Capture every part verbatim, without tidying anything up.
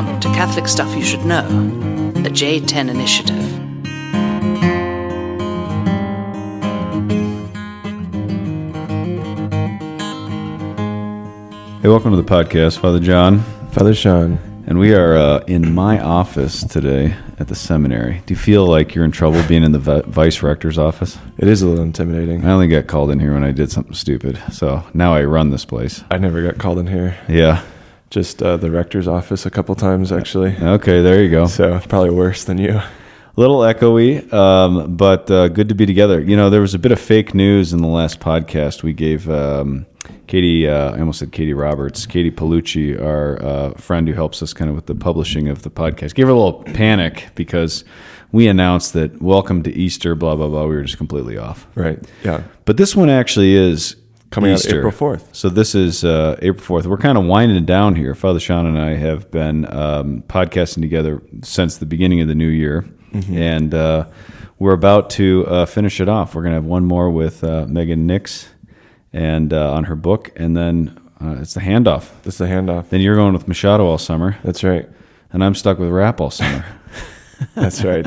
Welcome to Catholic Stuff You Should Know, the J ten Initiative. Hey, welcome to the podcast, Father John. Father Sean. And we are uh, in my office today at the seminary. Do you feel like you're in trouble being in the vi- vice rector's office? It is a little intimidating. I only got called in here when I did something stupid, so now I run this place. I never got called in here. Yeah. Just uh, the rector's office a couple times, actually. Okay, there you go. So probably worse than you. A little echoey, um, but uh, good to be together. You know, there was a bit of fake news in the last podcast. We gave um, Katie, uh, I almost said Katie Roberts, Katie Palucci, our uh, friend who helps us kind of with the publishing of the podcast, gave her a little panic because we announced that welcome to Easter, blah, blah, blah. We were just completely off. Right, yeah. But this one actually is Coming Easter. out April fourth. So this is uh, April fourth. We're kind of winding down here. Father Sean and I have been um, podcasting together since the beginning of the new year. Mm-hmm. And uh, we're about to uh, finish it off. We're going to have one more with uh, Megan Nix and uh, on her book. And then uh, it's the handoff. It's the handoff. Then you're going with Machado all summer. That's right. And I'm stuck with Rapp all summer. That's right.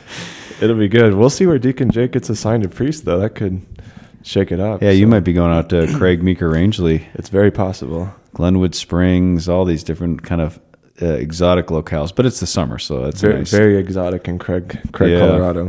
It'll be good. We'll see where Deacon Jake gets assigned a priest, though. That could shake it up. Yeah, you so. might be going out to Craig Meeker Rangeley. It's very possible. Glenwood Springs, all these different kind of uh, exotic locales. But it's the summer, so that's very, nice. Very exotic in Craig, Craig yeah. Colorado.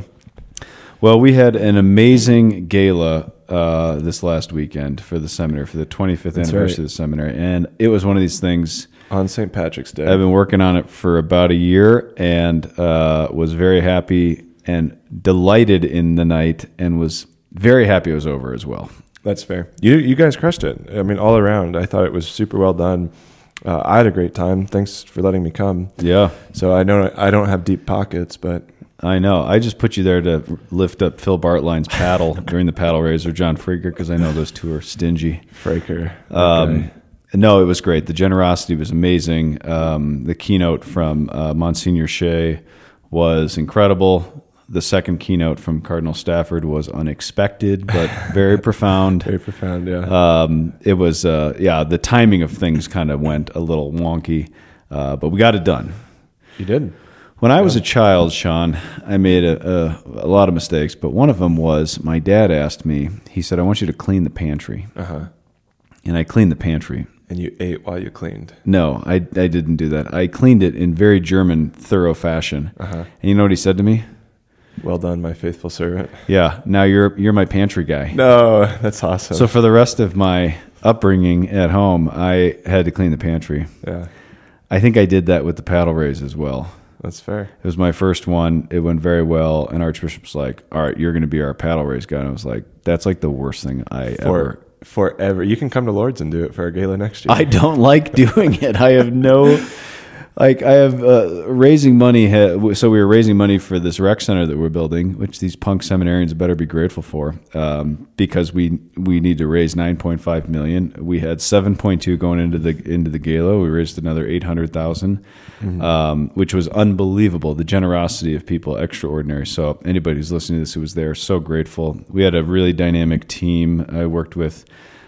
Well, we had an amazing gala uh, this last weekend for the seminary, for the twenty-fifth That's anniversary right. of the seminary. And it was one of these things. On Saint Patrick's Day. I've been working on it for about a year and uh, was very happy and delighted in the night and was very happy it was over as well. That's fair. You you guys crushed it. I mean, all around. I thought it was super well done. Uh, I had a great time. Thanks for letting me come. Yeah. So I know I don't have deep pockets, but I know. I just put you there to lift up Phil Bartline's paddle during the paddle raise, or John Freaker, because I know those two are stingy. Fraker. Um, okay. No, it was great. The generosity was amazing. Um, the keynote from uh, Monsignor Shea was incredible. The second keynote from Cardinal Stafford was unexpected, but very profound. Very profound, yeah. Um, it was, uh, yeah, the timing of things kind of went a little wonky, uh, but we got it done. You did. When I was a child, Sean, I made a, a, a lot of mistakes, but one of them was my dad asked me, he said, I want you to clean the pantry. Uh-huh. And I cleaned the pantry. And you ate while you cleaned. No, I, I didn't do that. I cleaned it in very German, thorough fashion. Uh-huh. And you know what he said to me? Well done, my faithful servant. Yeah, now you're you're my pantry guy. No, that's awesome. So for the rest of my upbringing at home, I had to clean the pantry. Yeah. I think I did that with the paddle raise as well. That's fair. It was my first one. It went very well. And Archbishop was like, all right, you're going to be our paddle raise guy. And I was like, that's like the worst thing I For, ever... Forever. You can come to Lourdes and do it for our gala next year. I don't like doing it. I have no... Like, I have uh, raising money. Ha- so we were raising money for this rec center that we're building, which these punk seminarians better be grateful for, um, because we we need to raise nine point five million dollars. We had seven point two going into the into the gala. We raised another eight hundred thousand dollars, mm-hmm. um, which was unbelievable. The generosity of people, extraordinary. So anybody who's listening to this who was there, so grateful. We had a really dynamic team. I worked with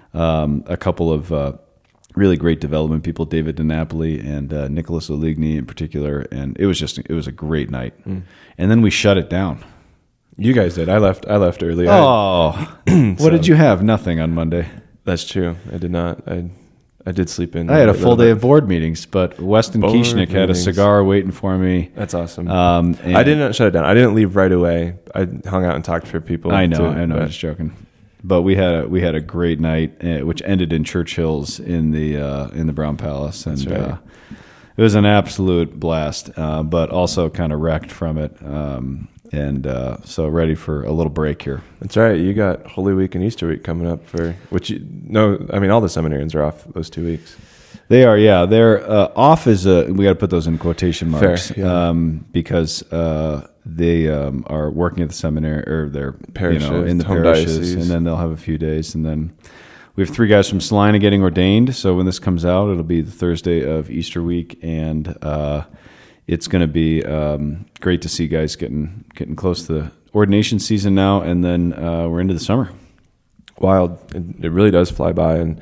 um, a couple of... Uh, really great development people, David DiNapoli and uh, Nicholas Oligny in particular, and it was just it was a great night. Mm. And then we shut it down. You guys did. I left. I left early. Oh, I, what did you have? Nothing on Monday. That's true. I did not. I I did sleep in. I had a full day of board meetings, but Weston board Kieschnick had a meetings. cigar waiting for me. That's awesome. Um, and I didn't shut it down. I didn't leave right away. I hung out and talked for people. I know. too, I know. but- I'm just joking. But we had a we had a great night, uh, which ended in Church Hills in the uh, in the Brown Palace, and That's right. uh, it was an absolute blast. Uh, but also kind of wrecked from it, um, and uh, so ready for a little break here. That's right. You got Holy Week and Easter Week coming up for which you no. I mean, all the seminarians are off those two weeks. They are, yeah. They're uh, off is a we got to put those in quotation marks, Fair, yeah. um, because uh, they um, are working at the seminary or they're Parishes, you know in the home parishes, diocese. and then they'll have a few days, and then we have three guys from Salina getting ordained. So when this comes out, it'll be the Thursday of Easter week, and uh, it's going to be um, great to see guys getting getting close to the ordination season now, and then uh, we're into the summer. Wild. It, it really does fly by, and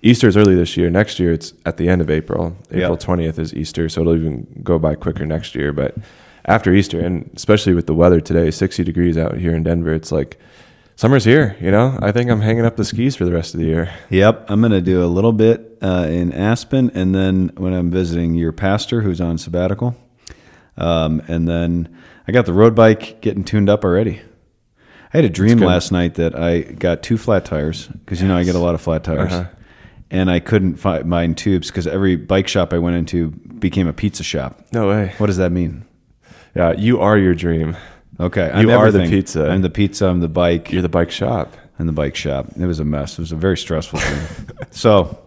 Easter's early this year. Next year, it's at the end of April. April Yep. twentieth is Easter, so it'll even go by quicker next year. But after Easter, and especially with the weather today, sixty degrees out here in Denver, it's like summer's here, you know? I think I'm hanging up the skis for the rest of the year. Yep, I'm going to do a little bit uh, in Aspen, and then when I'm visiting your pastor who's on sabbatical. Um, and then I got the road bike getting tuned up already. I had a dream good. last night that I got two flat tires, because, you know, I get a lot of flat tires. Uh-huh. And I couldn't find mine tubes because every bike shop I went into became a pizza shop. No way. What does that mean? Yeah, you are your dream. Okay, I'm You are the everything. pizza. I'm the pizza, I'm the bike, You're the bike shop. and the bike shop. It was a mess. It was a very stressful thing. So,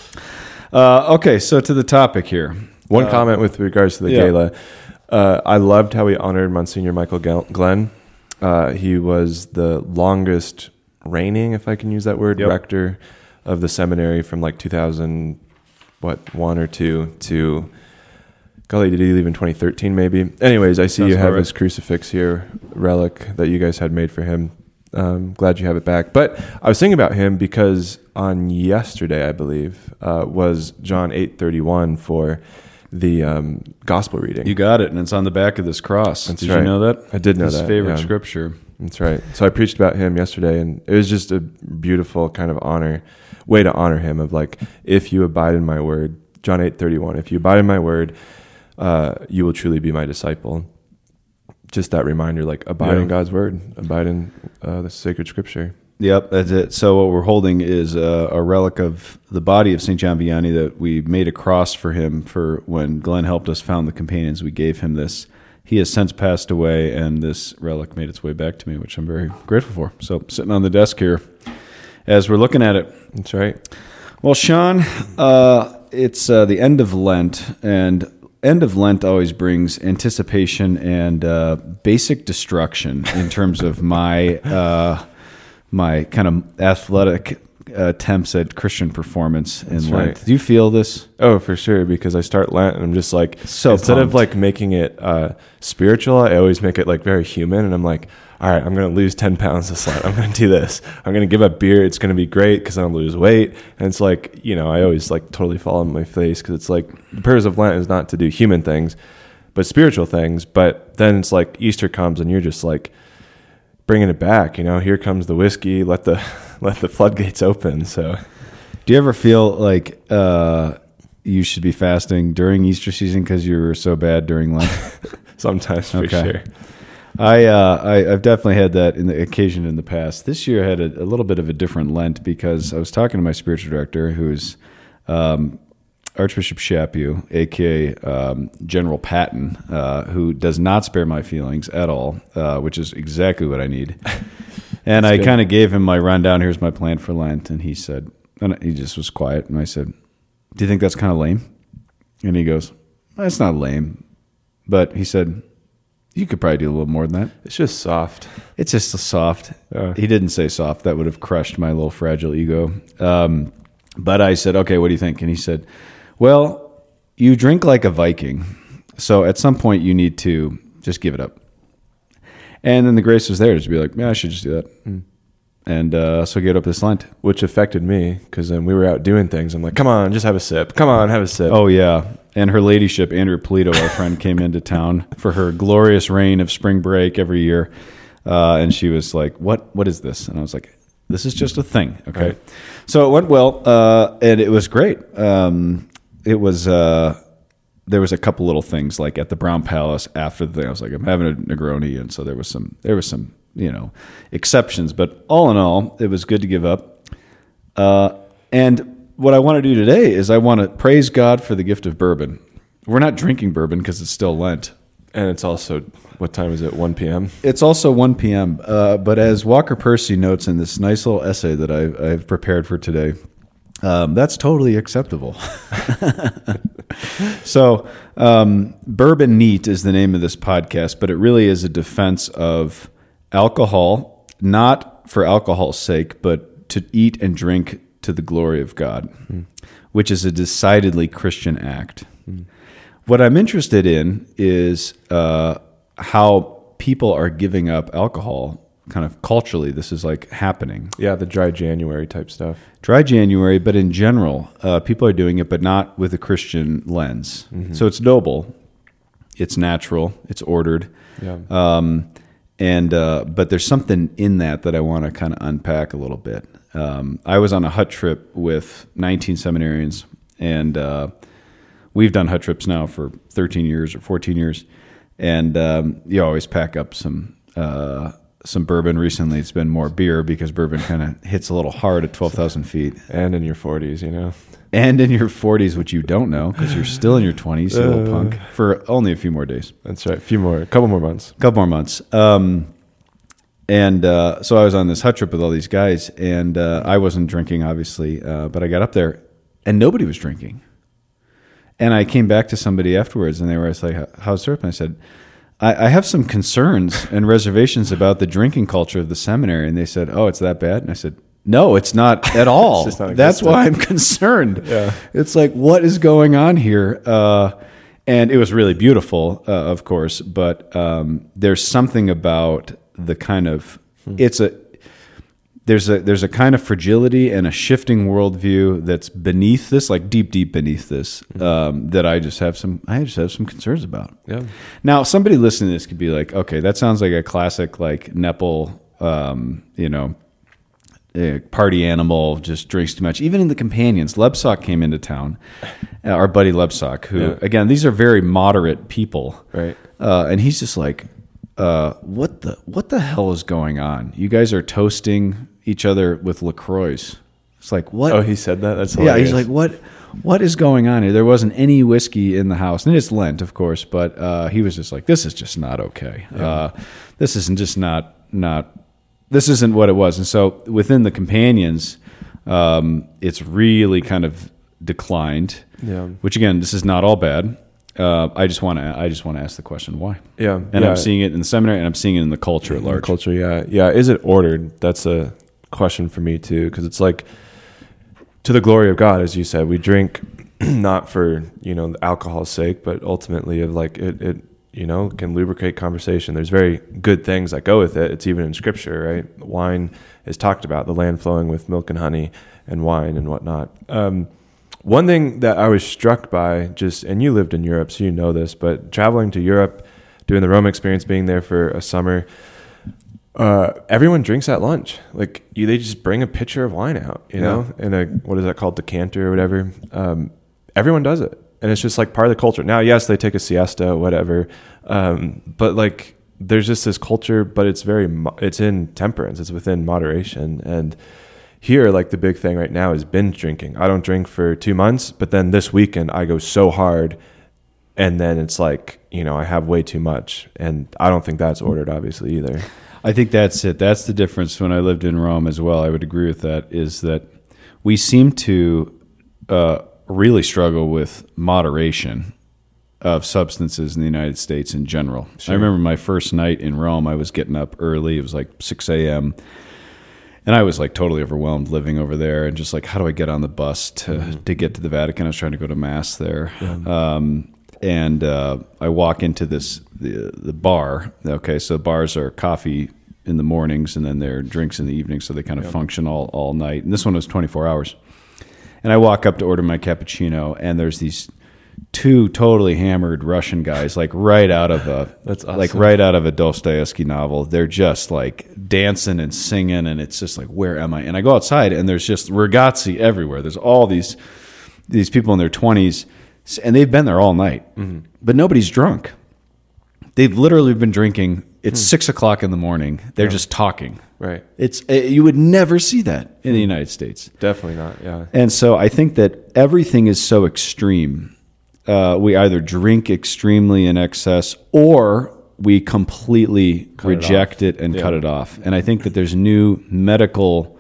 uh, okay, so to the topic here. One comment with regards to the yeah. gala. Uh, I loved how we honored Monsignor Michael Gel- Glenn. Uh, he was the longest reigning, if I can use that word, Yep. rector of the seminary from like two thousand, what, one or two to, golly, did he leave in twenty thirteen maybe? Anyways, I see Sounds you have about right. his crucifix here, relic that you guys had made for him. Um, glad you have it back. But I was thinking about him because on yesterday, I believe, uh, was John eight thirty-one for the um, gospel reading. You got it, and it's on the back of this cross. That's Did right. you know that? I did know His that, favorite yeah. scripture. That's right. So I preached about him yesterday, and it was just a beautiful kind of honor, way to honor him of like, if you abide in my word, John eight thirty-one, if you abide in my word, uh, you will truly be my disciple. Just that reminder, like abide Yeah. in God's word, abide in uh, the sacred scripture. Yep, that's it. So what we're holding is uh, a relic of the body of Saint John Vianney that we made a cross for him for when Glenn helped us found the Companions. We gave him this. He has since passed away, and this relic made its way back to me, which I'm very grateful for. So sitting on the desk here as we're looking at it. That's right. Well, Sean, uh, it's uh, the end of Lent, and end of Lent always brings anticipation and uh, basic destruction in terms of my uh, my kind of athletic attempts at Christian performance in That's Lent. right. Do you feel this? Oh, for sure. Because I start Lent and I'm just like, So instead pumped. of like making it uh, spiritual, I always make it like very human. And I'm like, all right, I'm going to lose ten pounds this Lent. I'm going to do this. I'm going to give up beer. It's going to be great because I'm going to lose weight. And it's like, you know, I always like totally fall on my face because it's like the purpose of Lent is not to do human things, but spiritual things. But then it's like Easter comes and you're just like bringing it back. You know, here comes the whiskey. Let the let the floodgates open. So. Do you ever feel like uh, you should be fasting during Easter season because you were so bad during Lent? Sometimes, for Okay. sure. I, uh, I I've definitely had that in the occasion in the past. This year I had a, a little bit of a different Lent because I was talking to my spiritual director, who's um, Archbishop Chaput, aka um, General Patton, uh, who does not spare my feelings at all, uh, which is exactly what I need. And I good. kind of gave him my rundown. Here's my plan for Lent, and he said, and he just was quiet, and I said, "Do you think that's kind of lame?" And he goes, "That's not lame," but he said, "You could probably do a little more than that." It's just soft. It's just a soft. Uh. He didn't say soft. That would have crushed my little fragile ego. Um, but I said, "Okay, what do you think?" And he said, "Well, you drink like a Viking, so at some point you need to just give it up." And then the grace was there to be like, "Yeah, I should just do that." Mm. And uh, so I gave up this Lent. Which affected me because then we were out doing things. I'm like, come on, just have a sip. Come on, have a sip. Oh, yeah. And her ladyship, Andrea Polito, our friend, came into town for her glorious reign of spring break every year. Uh, and she was like, what? What is this? And I was like, this is just a thing. Okay. Right. So it went well. Uh, and it was great. Um, it was, uh, there was a couple little things like at the Brown Palace after the thing. I was like, I'm having a Negroni. And so there was some, there was some, you know, exceptions. But all in all, it was good to give up. Uh, and what I want to do today is I want to praise God for the gift of bourbon. We're not drinking bourbon because it's still Lent. And it's also, what time is it? one p.m.? It's also one p.m. Uh, but as Walker Percy notes in this nice little essay that I've, I've prepared for today, um, that's totally acceptable. So, um, Bourbon Neat is the name of this podcast, but it really is a defense of alcohol, not for alcohol's sake, but to eat and drink to the glory of God, mm. which is a decidedly Christian act. Mm. What I'm interested in is uh, how people are giving up alcohol kind of culturally, this is like happening. Yeah, the dry January type stuff. Dry January, but in general, uh, people are doing it, but not with a Christian lens. Mm-hmm. So it's noble, it's natural, it's ordered. Yeah. Um, and uh, but there's something in that that I want to kind of unpack a little bit. Um, I was on a hut trip with nineteen seminarians, and uh, we've done hut trips now for thirteen years or fourteen years. And um, you always pack up some uh, some bourbon. Recently, it's been more beer because bourbon kind of hits a little hard at twelve thousand feet. And in your forties, you know. And in your forties, which you don't know because you're still in your twenties, you uh, little punk, for only a few more days. That's right. A few more, a couple more months. A couple more months. Um, and uh, so I was on this hut trip with all these guys, and uh, I wasn't drinking, obviously, uh, but I got up there, and nobody was drinking. And I came back to somebody afterwards, and they were like, how's syrup? And I said, I, I have some concerns and reservations about the drinking culture of the seminary. And they said, oh, it's that bad? And I said, no, it's not at all. It's not That's why I'm concerned. Yeah. It's like, what is going on here? Uh, and it was really beautiful, uh, of course, but um, there's something about the kind of, hmm. it's a, There's a there's a kind of fragility and a shifting worldview that's beneath this, like deep, deep beneath this, um, that I just have some I just have some concerns about. Yeah. Now, somebody listening to this could be like, okay, that sounds like a classic like Nepal, um, you know, a party animal, just drinks too much. Even in the companions, Lebsock came into town, uh, our buddy Lebsock, who yeah. again, these are very moderate people, right? Uh, and he's just like, uh, what the what the hell is going on? You guys are toasting each other with LaCroix. It's like, what? Oh, he said that? That's hilarious. Yeah, he's like, what What is going on here? There wasn't any whiskey in the house. And it's Lent, of course, but uh, he was just like, this is just not okay. Yeah. Uh, this isn't just not, not, this isn't what it was. And so within the companions, um, it's really kind of declined, yeah. which again, this is not all bad. Uh, I just want to. I just want to ask the question why. Yeah, and yeah. I'm seeing it in the seminary, and I'm seeing it in the culture at large. The culture, yeah, yeah. Is it ordered? That's a question for me too, because it's like, to the glory of God, as you said, we drink not for you know the alcohol's sake, but ultimately of like it, it you know can lubricate conversation. There's very good things that go with it. It's even in Scripture, right? Wine is talked about, the land flowing with milk and honey, and wine and whatnot. Um, One thing that I was struck by, just, and you lived in Europe, so you know this, but traveling to Europe, doing the Rome experience, being there for a summer, uh, everyone drinks at lunch. Like, you, they just bring a pitcher of wine out, you yeah. know, in a, what is that called, decanter or whatever. Um, everyone does it. And it's just like part of the culture. Now, yes, they take a siesta, whatever. Um, but like, there's just this culture, but it's very, it's in temperance. It's within moderation. And here, like the big thing right now is binge drinking. I don't drink for two months, but then this weekend I go so hard, and then it's like, you know, I have way too much. And I don't think that's ordered, obviously, either. I think that's it. That's the difference. When I lived in Rome as well, I would agree with that, is that we seem to uh, really struggle with moderation of substances in the United States in general. Sure. I remember my first night in Rome, I was getting up early. It was like six a.m., and I was like totally overwhelmed living over there, and just like, how do I get on the bus to, mm-hmm. to get to the Vatican? I was trying to go to mass there. Yeah. Um, and uh, I walk into this, the, the bar. Okay. So bars are coffee in the mornings, and then they're drinks in the evening. So they kind of yeah. function all, all night. And this one was twenty-four hours. And I walk up to order my cappuccino, and there's these two totally hammered Russian guys, like right out of a That's awesome. like right out of a Dostoevsky novel. They're just like dancing and singing, and it's just like, where am I? And I go outside, and there's just ragazzi everywhere. There's all these these people in their twenties, and they've been there all night, mm-hmm. but nobody's drunk. They've literally been drinking. It's hmm. six o'clock in the morning. They're yeah. just talking. Right. It's you would never see that in the United States. Definitely not. Yeah. And so I think that everything is so extreme. Uh, we either drink extremely in excess, or we completely cut reject it, it and yeah. cut it off. And I think that there's new medical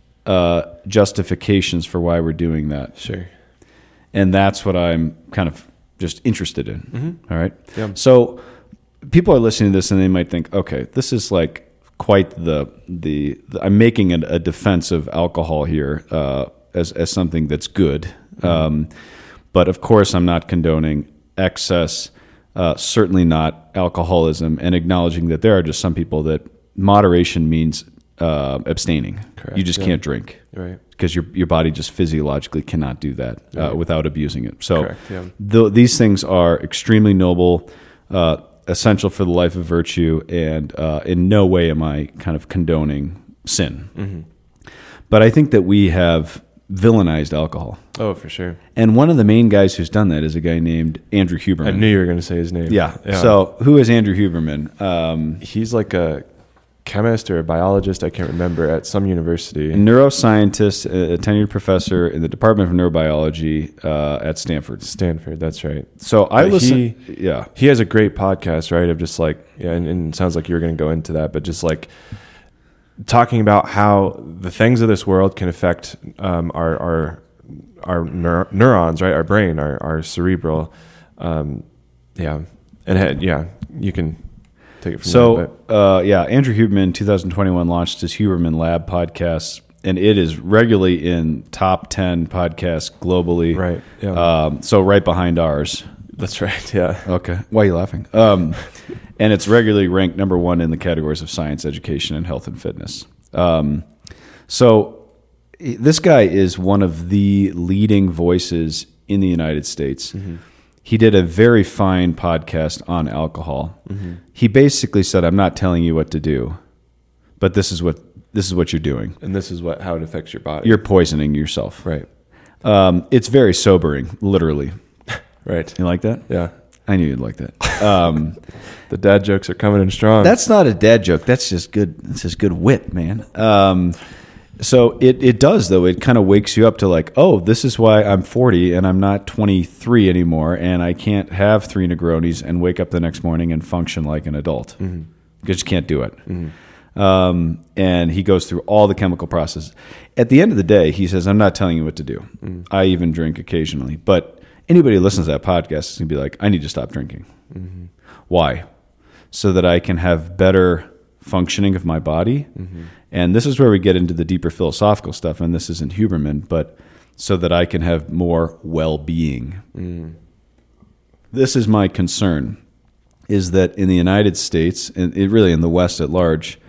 uh, justifications for why we're doing that. Sure. And that's what I'm kind of just interested in. Mm-hmm. All right. Yeah. So people are listening to this, and they might think, okay, this is like quite the the, the I'm making a, a defense of alcohol here uh, as as something that's good. Mm-hmm. Um, But of course, I'm not condoning excess, uh, certainly not alcoholism, and acknowledging that there are just some people that moderation means uh, abstaining. Correct, You just yeah. can't drink. Right. Because your your body just physiologically cannot do that uh, Right. without abusing it. So Correct, yeah. th- these things are extremely noble, uh, essential for the life of virtue, and uh, in no way am I kind of condoning sin. Mm-hmm. But I think that we have villainized alcohol. Oh, for sure. And one of the main guys who's done that is a guy named Andrew Huberman. I knew you were going to say his name. Yeah. So who is Andrew Huberman? Um, he's like a chemist or a biologist, I can't remember, at some university. a neuroscientist, a a tenured professor in the Department of Neurobiology uh, at Stanford. Stanford, that's right. So I But listen. he- yeah. He has a great podcast, right? Of just like, yeah, and, and it sounds like you're going to go into that, but just like talking about how the things of this world can affect um, our our our neur- neurons, right? Our brain, our our cerebral, um, yeah, and had, yeah, you can take it from So there. But uh, yeah, Andrew Huberman, twenty twenty-one launched his Huberman Lab podcast, and it is regularly in top ten podcasts globally. Right, yeah. Um, so right behind ours. that's right. Yeah. Okay. Why are you laughing? Um, and it's regularly ranked number one in the categories of science, education, and health and fitness. Um, so i- this guy is one of the leading voices in the United States. He did a very fine podcast on alcohol. He basically said, "I'm not telling you what to do, but this is what this is what you're doing. And this is what how it affects your body. You're poisoning yourself." right. Um, it's very sobering, literally. Right. You like that? Yeah. I knew you'd like that. Um, The dad jokes are coming in strong. That's not a dad joke. That's just good. That's just good wit, man. Um, so it it does though. It kind of wakes you up to like, oh, this is why I'm forty and I'm not twenty-three anymore, and I can't have three Negronis and wake up the next morning and function like an adult because you can't do it. Um, and he goes through all the chemical processes. At the end of the day, he says, "I'm not telling you what to do. I even drink occasionally, but anybody who listens to that podcast is gonna be like, I need to stop drinking. Why? So that I can have better functioning of my body." And this is where we get into the deeper philosophical stuff, and this isn't Huberman, but so that I can have more well-being. This is my concern, is that in the United States, and it really in the West at large,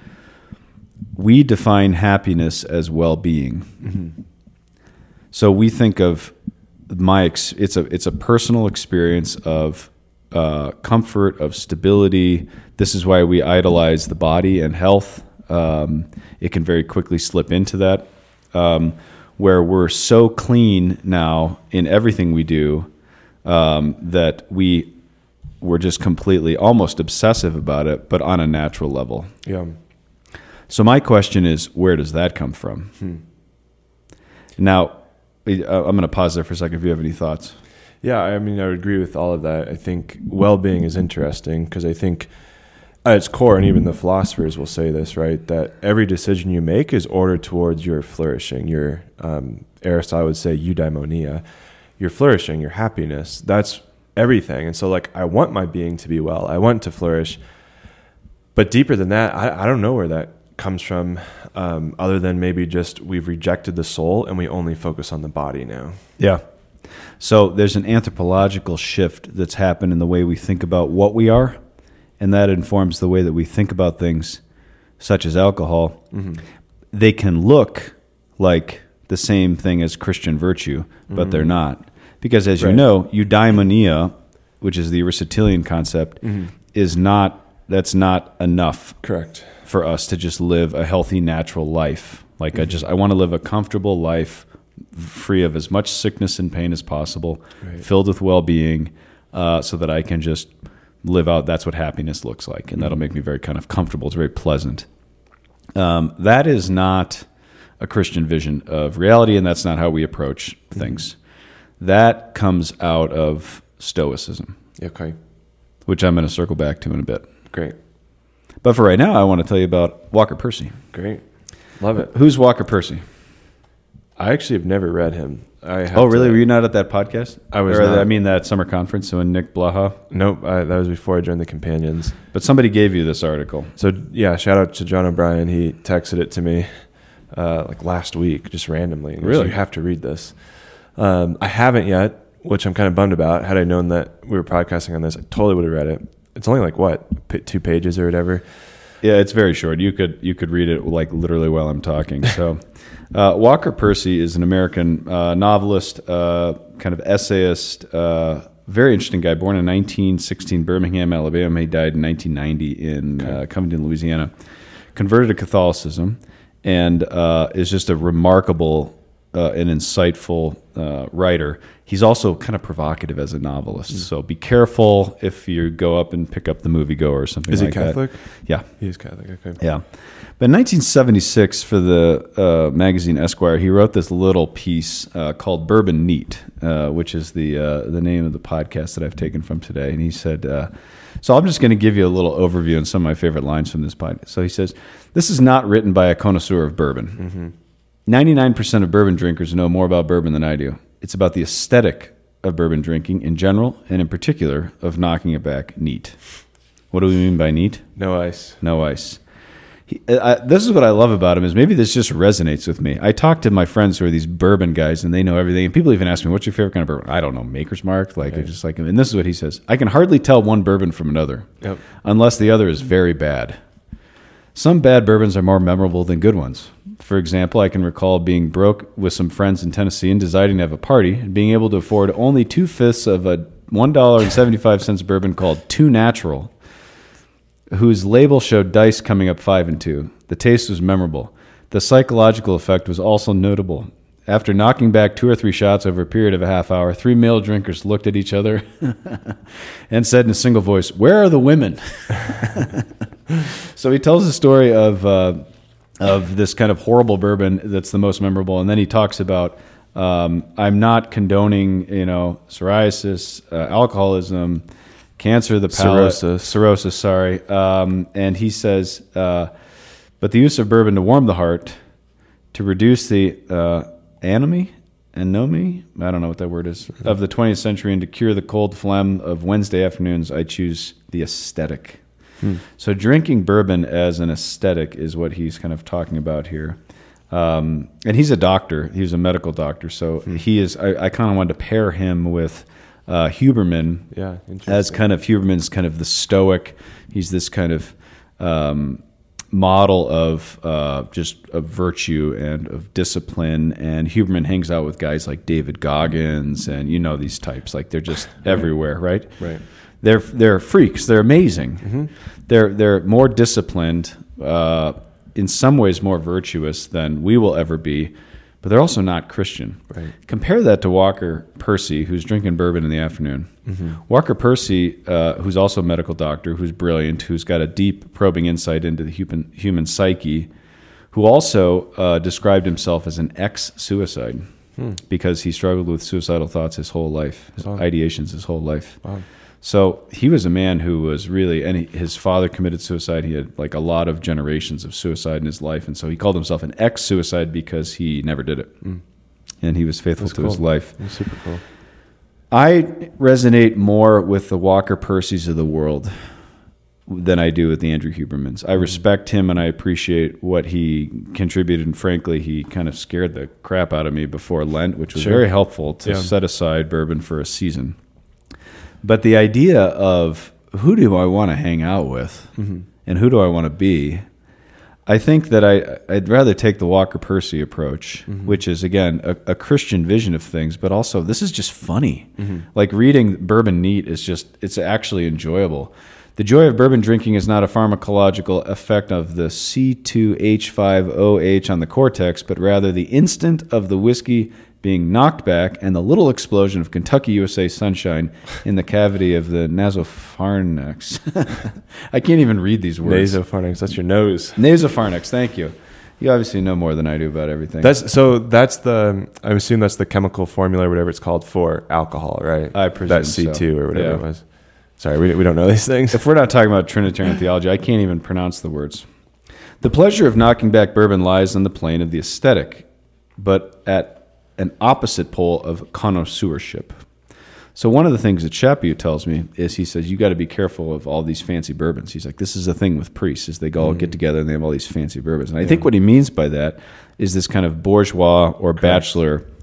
we define happiness as well-being. So we think of my ex- it's a it's a personal experience of uh, comfort, of stability. This is why we idolize the body and health. Um, it can very quickly slip into that, um, where we're so clean now in everything we do um, that we we're just completely almost obsessive about it, but on a natural level. yeah. So my question is, where does that come from? Now, I'm going to pause there for a second if you have any thoughts. Yeah, I mean, I would agree with all of that. I think well-being is interesting because I think at its core, and even the philosophers will say this, right, that every decision you make is ordered towards your flourishing, your, um, Aristotle would say eudaimonia, your flourishing, your happiness. That's everything. And so, like, I want my being to be well. I want to flourish. But deeper than that, I, I don't know where that comes from, um, other than maybe just we've rejected the soul and we only focus on the body now. Yeah. So there's an anthropological shift that's happened in the way we think about what we are, and that informs the way that we think about things such as alcohol. They can look like the same thing as Christian virtue, but they're not. Because as you Right. know, eudaimonia, which is the Aristotelian concept, is not that's not enough Correct. for us to just live a healthy, natural life. Like I just, I want to live a comfortable life, free of as much sickness and pain as possible, Right. filled with well-being, uh, so that I can just live out. That's what happiness looks like, and that'll make me very kind of comfortable. It's very pleasant. Um, that is not a Christian vision of reality, and that's not how we approach things. That comes out of Stoicism, Okay. which I'm going to circle back to in a bit. Great. But for right now, I want to tell you about Walker Percy. Great. Love it. Who's Walker Percy? I actually have never read him. I have Oh, really? to- Were you not at that podcast? I was Or, not. I mean, that summer conference when Nick Blaha. Nope. I, that was before I joined the Companions. But somebody gave you this article. So yeah, shout out to John O'Brien. He texted it to me uh, like last week, just randomly. And he goes, Really? You have to read this. Um, I haven't yet, which I'm kind of bummed about. Had I known that we were podcasting on this, I totally would have read it. It's only like what, p- two pages or whatever. Yeah, it's very short. You could you could read it like literally while I'm talking. So, uh, Walker Percy is an American uh, novelist, uh, kind of essayist, uh, very interesting guy. Born in nineteen sixteen, Birmingham, Alabama. He died in nineteen ninety in okay. uh, Covington, Louisiana. Converted to Catholicism, and uh, is just a remarkable uh, and insightful uh, writer. He's also kind of provocative as a novelist, mm. so be careful if you go up and pick up The Moviegoer or something like that. Is he Catholic? That. Yeah. He is Catholic, okay. Yeah. But in nineteen seventy-six, for the uh, magazine Esquire, he wrote this little piece uh, called Bourbon Neat, uh, which is the uh, the name of the podcast that I've taken from today. And he said, uh, so I'm just going to give you a little overview on some of my favorite lines from this podcast. So he says, this is not written by a connoisseur of bourbon. Mm-hmm. ninety-nine percent of bourbon drinkers know more about bourbon than I do. It's about the aesthetic of bourbon drinking in general, and in particular of knocking it back neat. What do we mean by neat? No ice. No ice. He, I, this is what I love about him, is maybe this just resonates with me. I talk to my friends who are these bourbon guys, and they know everything. And people even ask me, what's your favorite kind of bourbon? I don't know, Maker's Mark. Like, right. I just like him. And this is what he says. I can hardly tell one bourbon from another, yep. unless the other is very bad. Some bad bourbons are more memorable than good ones. For example, I can recall being broke with some friends in Tennessee and deciding to have a party and being able to afford only two-fifths of a one dollar and seventy-five cents bourbon called Two Natural, whose label showed dice coming up five and two. The taste was memorable. The psychological effect was also notable. After knocking back two or three shots over a period of a half hour, three male drinkers looked at each other and said in a single voice, "Where are the women?" So he tells the story of uh, of this kind of horrible bourbon that's the most memorable, and then he talks about, um, I'm not condoning, you know, psoriasis, uh, alcoholism, cancer, the palate, cirrhosis, cirrhosis, sorry, um, and he says, uh, but the use of bourbon to warm the heart, to reduce the uh, anomie, anomie, I don't know what that word is, mm-hmm. of the twentieth century, and to cure the cold phlegm of Wednesday afternoons, I choose the aesthetic. Hmm. So drinking bourbon as an aesthetic is what he's kind of talking about here. Um, and he's a doctor. He's a medical doctor. So hmm. he is, I, I kind of wanted to pair him with uh, Huberman yeah, as kind of, Huberman's kind of the stoic. He's this kind of um, model of uh, just of virtue and of discipline. And Huberman hangs out with guys like David Goggins and, you know, these types. Like they're just everywhere, right? Right. They're they're freaks. They're amazing. Mm-hmm. They're they're more disciplined, uh, in some ways more virtuous than we will ever be, but they're also not Christian. Right. Compare that to Walker Percy, who's drinking bourbon in the afternoon. Mm-hmm. Walker Percy, uh, who's also a medical doctor, who's brilliant, who's got a deep probing insight into the human human psyche, who also uh, described himself as an ex-suicide hmm. because he struggled with suicidal thoughts his whole life, his wow. ideations his whole life. Wow. So he was a man who was really, and he, his father committed suicide. He had like a lot of generations of suicide in his life. And so he called himself an ex-suicide because he never did it. Mm. And he was faithful That's to cool. his life. That's super cool. I resonate more with the Walker Percys of the world than I do with the Andrew Hubermans. I respect him and I appreciate what he contributed. And frankly, he kind of scared the crap out of me before Lent, which was sure. very helpful to yeah. set aside bourbon for a season. But the idea of who do I want to hang out with mm-hmm. and who do I want to be, I think that I, I'd rather take the Walker Percy approach, mm-hmm. which is, again, a, a Christian vision of things, but also this is just funny. Mm-hmm. Like reading Bourbon Neat is just, it's actually enjoyable. The joy of bourbon drinking is not a pharmacological effect of the C two H five O H on the cortex, but rather the instant of the whiskey being knocked back and the little explosion of Kentucky U S A sunshine in the cavity of the nasopharynx. I can't even read these words. Nasopharynx, that's your nose. Nasopharynx, thank you. You obviously know more than I do about everything. That's so. That's the. I assume that's the chemical formula, or whatever it's called for alcohol, right? I presume that's C two so. or whatever yeah. it was. Sorry, we we don't know these things. If we're not talking about Trinitarian theology, I can't even pronounce the words. The pleasure of knocking back bourbon lies on the plane of the aesthetic, but at an opposite pole of connoisseurship. So one of the things that Chaput tells me is he says, you got to be careful of all these fancy bourbons. He's like, this is the thing with priests, is they all mm-hmm. get together and they have all these fancy bourbons. And I yeah. think what he means by that is this kind of bourgeois or bachelor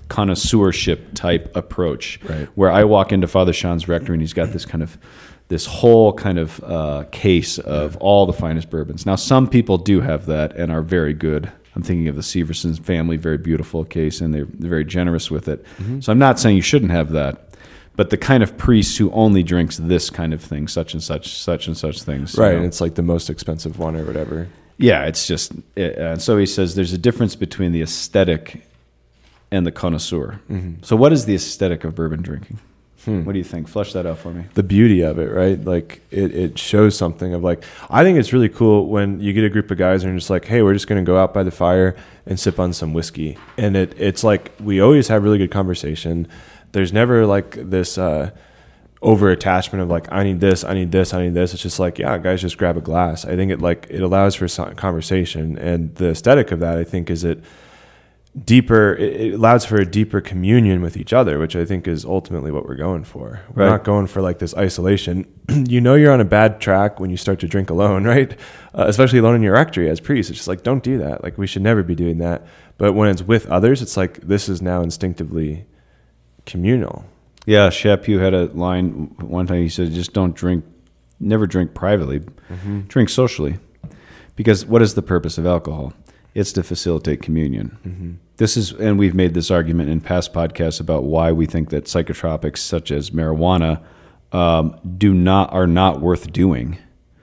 connoisseurship type approach, Right. where I walk into Father Sean's rectory and he's got this kind of this whole kind of uh, case of all the finest bourbons. Now, some people do have that and are very good. I'm thinking of the Severson family, very beautiful case, and they're, they're very generous with it. Mm-hmm. So I'm not saying you shouldn't have that, but the kind of priest who only drinks this kind of thing, such and such, such and such things. Right, you know? and it's like the most expensive one or whatever. Yeah, it's just, it, uh, so he says there's a difference between the aesthetic and the connoisseur. Mm-hmm. So what is the aesthetic of bourbon drinking? Hmm. What do you think? Flesh that out for me. The beauty of it, right? Like it, it shows something of like, I think it's really cool when you get a group of guys and you're just like, hey, we're just going to go out by the fire and sip on some whiskey. And it, it's like, we always have really good conversation. There's never like this uh, over attachment of like, I need this, I need this, I need this. It's just like, yeah, guys, just grab a glass. I think it like, it allows for some conversation. And the aesthetic of that, I think, is it deeper, it allows for a deeper communion with each other, which I think is ultimately what we're going for. We're right. not going for like this isolation. You know, you're on a bad track when you start to drink alone, right? Uh, especially alone in your rectory as priests. It's just like, don't do that. Like, we should never be doing that. But when it's with others, it's like, this is now instinctively communal. Yeah, Shep, you had a line one time. He said, just don't drink, never drink privately, mm-hmm. drink socially. Because what is the purpose of alcohol? It's to facilitate communion. Mm-hmm. This is, and we've made this argument in past podcasts about why we think that psychotropics such as marijuana um, do not are not worth doing.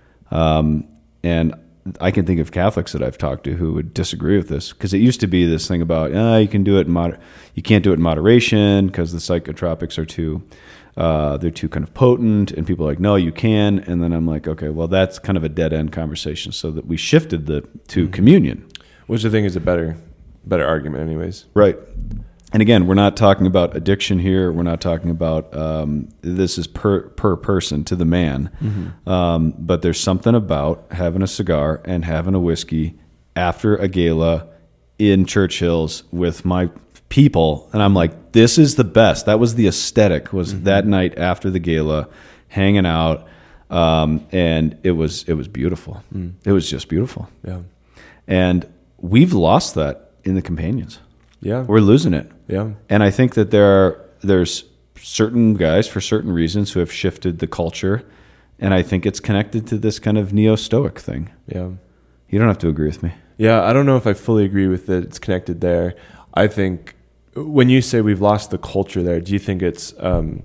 Um, and I can think of Catholics that I've talked to who would disagree with this, because it used to be this thing about uh, you can do it in moder- you can't do it in moderation because the psychotropics are too uh, they're too kind of potent, and people are like, no, you can. And then I'm like, okay, well, that's kind of a dead end conversation. So that we shifted the to mm-hmm. communion. Which I think is a better better argument anyways. Right. And again, we're not talking about addiction here. We're not talking about um, this is per per person to the man. Mm-hmm. Um, but there's something about having a cigar and having a whiskey after a gala in Churchill's with my people. And I'm like, this is the best. That was the aesthetic, was mm-hmm. that night after the gala, hanging out. Um, and it was it was beautiful. Mm. It was just beautiful. Yeah. And we've lost that in the companions. Yeah. We're losing it. Yeah. And I think that there are there's certain guys for certain reasons who have shifted the culture, and I think it's connected to this kind of neo-Stoic thing. Yeah. You don't have to agree with me. Yeah, I don't know if I fully agree with that it's connected there. I think when you say we've lost the culture there, do you think it's um,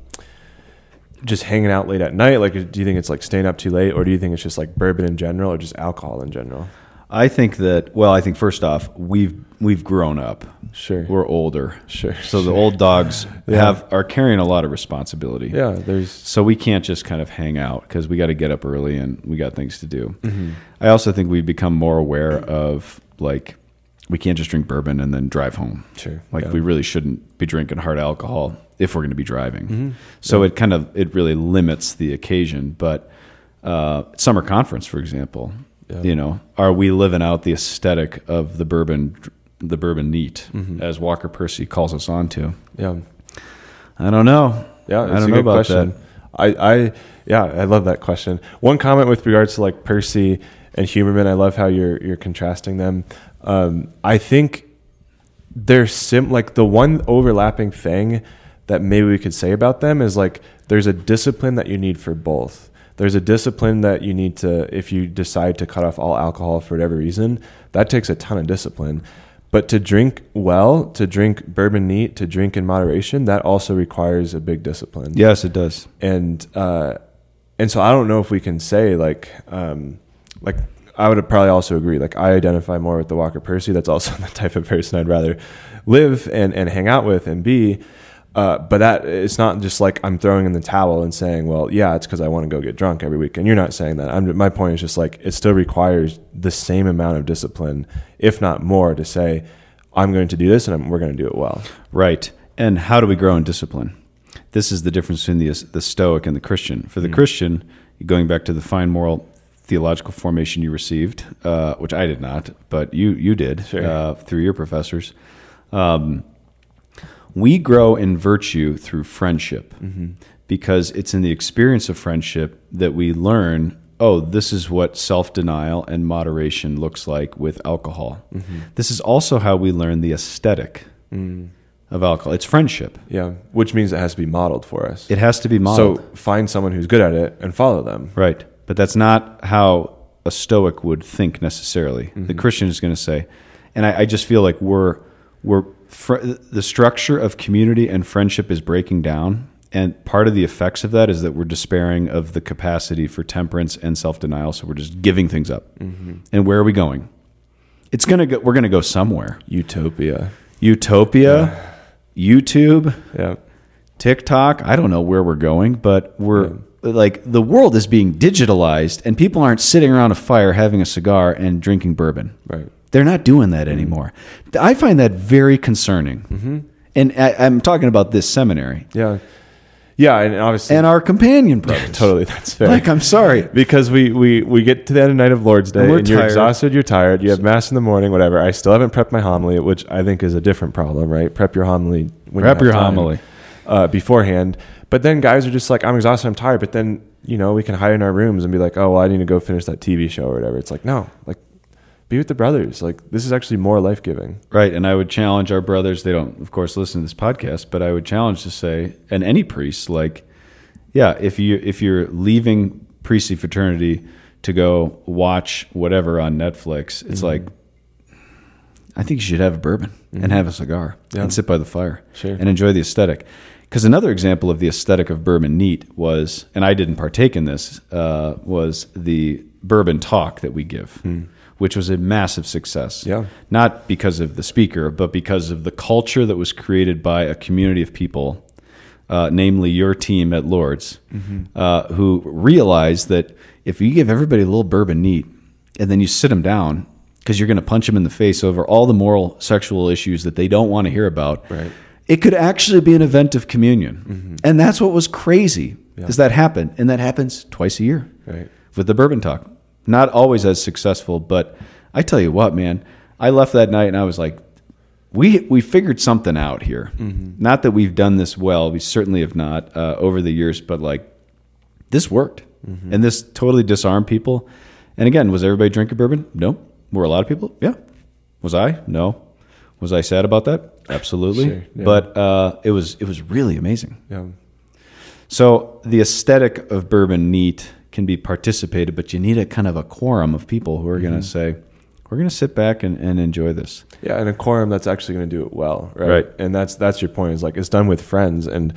just hanging out late at night? Like, do you think it's like staying up too late, or do you think it's just like bourbon in general, or just alcohol in general? I think that, well, I think first off, we've we've grown up. Sure. We're older. Sure. So sure. the old dogs yeah. have are carrying a lot of responsibility. Yeah, there's so we can't just kind of hang out because we got to get up early and we got things to do. Mm-hmm. I also think we've become more aware of, like, we can't just drink bourbon and then drive home. Sure. Like yeah. we really shouldn't be drinking hard alcohol if we're going to be driving. Mm-hmm. So yeah. it kind of, it really limits the occasion. But uh, summer conference, for example, yeah. you know, are we living out the aesthetic of the bourbon, the bourbon neat, mm-hmm. as Walker Percy calls us on to? Yeah. I don't know. Yeah. I don't know about question. that. I, I, yeah, I love that question. One comment with regards to like Percy and Huberman, I love how you're, you're contrasting them. Um, I think they're sim like the one overlapping thing that maybe we could say about them is like, there's a discipline that you need for both. There's a discipline that you need to, if you decide to cut off all alcohol for whatever reason, that takes a ton of discipline. But to drink well, to drink bourbon neat, to drink in moderation, that also requires a big discipline. Yes, it does. And, uh, and so I don't know if we can say like, um, like I would probably also agree. Like I identify more with the Walker Percy. That's also the type of person I'd rather live and, and hang out with and be. Uh, but that it's not just like I'm throwing in the towel and saying, well, yeah, it's because I want to go get drunk every week. And you're not saying that. I'm, my point is just like it still requires the same amount of discipline, if not more, to say I'm going to do this and I'm, we're going to do it well. Right. And how do we grow in discipline? This is the difference between the, the Stoic and the Christian. For the mm. Christian, going back to the fine moral theological formation you received, uh, which I did not, but you you did sure. uh, through your professors. Um, we grow in virtue through friendship, mm-hmm. because it's in the experience of friendship that we learn, oh, this is what self-denial and moderation looks like with alcohol. Mm-hmm. This is also how we learn the aesthetic. Mm. of alcohol. It's friendship. Yeah, which means it has to be modeled for us. It has to be modeled. So find someone who's good at it and follow them. Right. But that's not how a Stoic would think necessarily. Mm-hmm. The Christian is going to say, and I, I just feel like we're we're fr- the structure of community and friendship is breaking down, and part of the effects of that is that we're despairing of the capacity for temperance and self-denial. So we're just giving things up. Mm-hmm. And where are we going? It's gonna go. We're gonna go somewhere. Utopia. Utopia. Yeah. YouTube. Yeah. TikTok. I don't know where we're going, but we're. Yeah. Like the world is being digitalized and people aren't sitting around a fire having a cigar and drinking bourbon. Right. They're not doing that anymore. Mm-hmm. I find that very concerning. Mm-hmm. And I, I'm talking about this seminary. Yeah. Yeah. And obviously. And our companion brothers. Totally. That's fair. Like, I'm sorry. Because we, we, we get to the end of night of Lord's Day and, and you're tired. exhausted, you're tired, you have mass in the morning, whatever. I still haven't prepped my homily, which I think is a different problem, right? Prep your homily. When Prep you your time, homily. Uh, beforehand. But then guys are just like, I'm exhausted, I'm tired. But then, you know, we can hide in our rooms and be like, oh, well, I need to go finish that T V show or whatever. It's like, no, like be with the brothers. Like this is actually more life-giving. Right. And I would challenge our brothers. They don't, of course, listen to this podcast, but I would challenge to say, and any priest, like, yeah, if you, if you're leaving priestly fraternity to go watch whatever on Netflix, it's mm-hmm. like, I think you should have a bourbon mm-hmm. and have a cigar yeah. and sit by the fire sure. and enjoy the aesthetic. Because another example of the aesthetic of bourbon neat was, and I didn't partake in this, uh, was the bourbon talk that we give, mm. which was a massive success. Yeah. Not because of the speaker, but because of the culture that was created by a community of people, uh, namely your team at Lord's, mm-hmm. uh, who realized that if you give everybody a little bourbon neat and then you sit them down, because you're going to punch them in the face over all the moral sexual issues that they don't want to hear about, right. it could actually be an event of communion. Mm-hmm. And that's what was crazy, yeah. is that happened. And that happens twice a year right. with the bourbon talk. Not always as successful, but I tell you what, man, I left that night and I was like, we we figured something out here. Mm-hmm. Not that we've done this well. We certainly have not uh, over the years, but like this worked. Mm-hmm. And this totally disarmed people. And again, was everybody drinking bourbon? No. Were a lot of people? Yeah. Was I? No. Was I sad about that? Absolutely. Sure, yeah. But uh, it was it was really amazing. Yeah. So the aesthetic of bourbon neat can be participated, but you need a kind of a quorum of people who are mm-hmm. going to say, we're going to sit back and, and enjoy this. Yeah, and a quorum that's actually going to do it well, right? Right. And that's that's your point, is like it's done with friends. And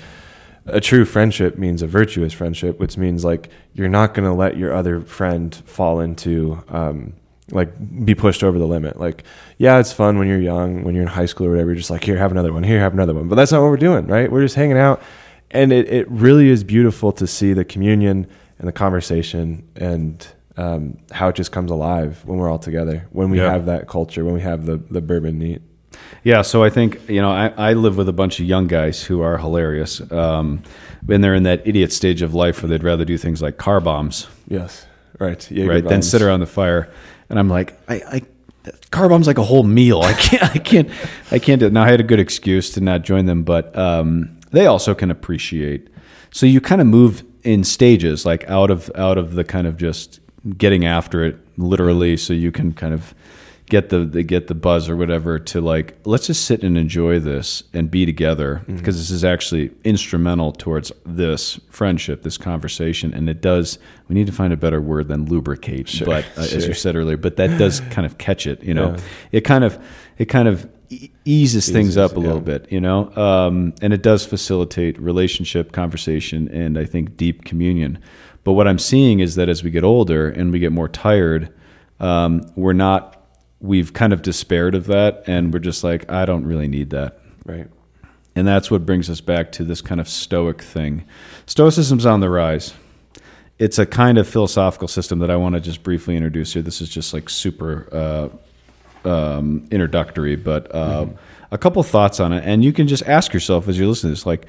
a true friendship means a virtuous friendship, which means like you're not going to let your other friend fall into... Um, like be pushed over the limit. Like, yeah, it's fun when you're young, when you're in high school or whatever, you're just like, here, have another one, here, have another one. But that's not what we're doing, right? We're just hanging out. And it, it really is beautiful to see the communion and the conversation and um, how it just comes alive when we're all together, when we yeah. have that culture, when we have the, the bourbon neat. Yeah, so I think, you know, I, I live with a bunch of young guys who are hilarious. Um, and they're in that idiot stage of life where they'd rather do things like car bombs. Yes, right. Jaeger right, bombs. Then sit around the fire. And I'm like, I, I car bomb's like a whole meal. I can't, I can't, I can't do it. Now I had a good excuse to not join them, but um, they also can appreciate. So you kind of move in stages, like out of out of the kind of just getting after it literally, so you can kind of get the, the get the buzz or whatever to like, let's just sit and enjoy this and be together, because mm-hmm. this is actually instrumental towards this friendship, this conversation. And it does, we need to find a better word than lubricate, sure, but uh, sure. as you said earlier, but that does kind of catch it, you know, yeah. it kind of, it kind of e- eases, eases things up a yeah. little bit, you know, um, and it does facilitate relationship, conversation, and I think deep communion. But what I'm seeing is that as we get older and we get more tired, um, we're not, we've kind of despaired of that, and we're just like, I don't really need that. Right. And that's what brings us back to this kind of Stoic thing. Stoicism's on the rise. It's a kind of philosophical system that I want to just briefly introduce here. This is just like super uh, um, introductory, but uh, mm-hmm. a couple thoughts on it. And you can just ask yourself as you listen to this, like,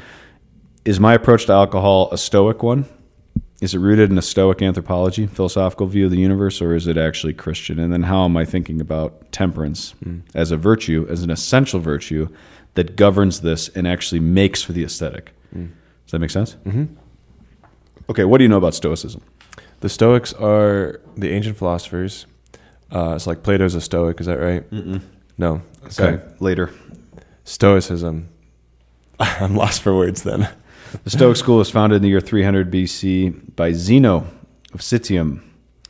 is my approach to alcohol a Stoic one? Is it rooted in a Stoic anthropology, philosophical view of the universe, or is it actually Christian? And then how am I thinking about temperance mm. as a virtue, as an essential virtue that governs this and actually makes for the aesthetic? Mm. Does that make sense? Mm-hmm. Okay, what do you know about Stoicism? The Stoics are the ancient philosophers. Uh, it's like Plato's a Stoic, is that right? Mm-mm. No. Okay, later. Stoicism I'm lost for words then. The Stoic school was founded in the year three hundred B C by Zeno of Citium.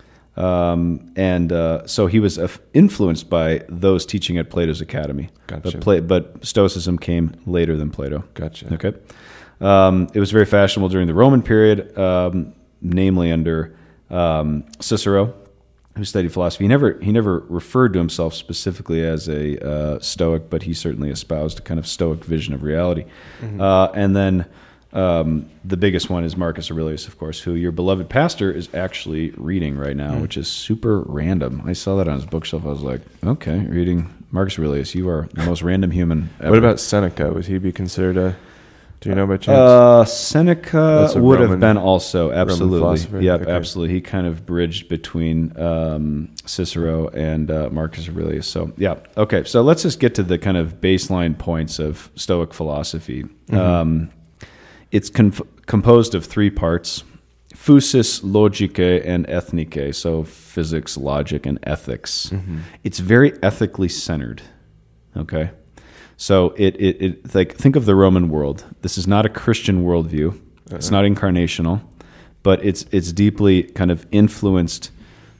Um, and uh, so he was uh, influenced by those teaching at Plato's Academy. Gotcha. But, Pla- but Stoicism came later than Plato. Gotcha. Okay. Um, it was very fashionable during the Roman period, um, namely under um, Cicero, who studied philosophy. He never he never referred to himself specifically as a uh, Stoic, but he certainly espoused a kind of Stoic vision of reality. Mm-hmm. Uh, and then um, the biggest one is Marcus Aurelius, of course, who your beloved pastor is actually reading right now, mm-hmm. which is super random. I saw that on his bookshelf. I was like, okay, reading Marcus Aurelius. You are the most random human ever. What about Seneca? Would he be considered a... Do you know by chance? Uh, Seneca would Roman, have been also, absolutely. Yep, okay. absolutely. He kind of bridged between um, Cicero and uh, Marcus Aurelius. So, yeah. Okay, so let's just get to the kind of baseline points of Stoic philosophy. Mm-hmm. Um, it's conf- composed of three parts, physis, logicae, and ethnike, so physics, logic, and ethics. Mm-hmm. It's very ethically centered, okay? So it, it, it like think of the Roman world. This is not a Christian worldview. Uh-uh. It's not incarnational, but it's it's deeply kind of influenced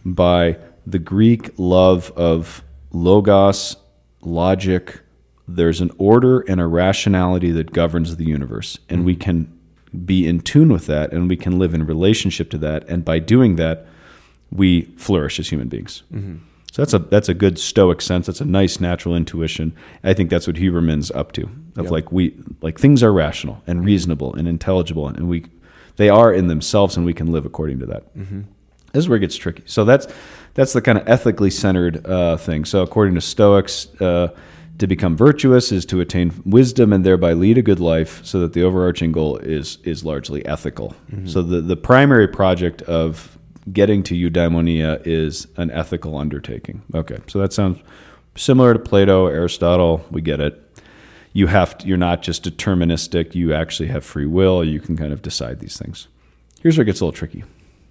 by the Greek love of logos, logic. There's an order and a rationality that governs the universe, and mm-hmm. we can be in tune with that, and we can live in relationship to that, and by doing that, we flourish as human beings. Mm-hmm. So that's a that's a good Stoic sense. That's a nice natural intuition. I think that's what Huberman's up to. Of yep. like we like things are rational and reasonable and intelligible, and we they are in themselves, and we can live according to that. Mm-hmm. This is where it gets tricky. So that's that's the kind of ethically centered uh, thing. So according to Stoics, uh, to become virtuous is to attain wisdom and thereby lead a good life. So that the overarching goal is is largely ethical. Mm-hmm. So the the primary project of getting to eudaimonia is an ethical undertaking. Okay, so that sounds similar to Plato, Aristotle. We get it. You have to, you're not just deterministic. You actually have free will. You can kind of decide these things. Here's where it gets a little tricky.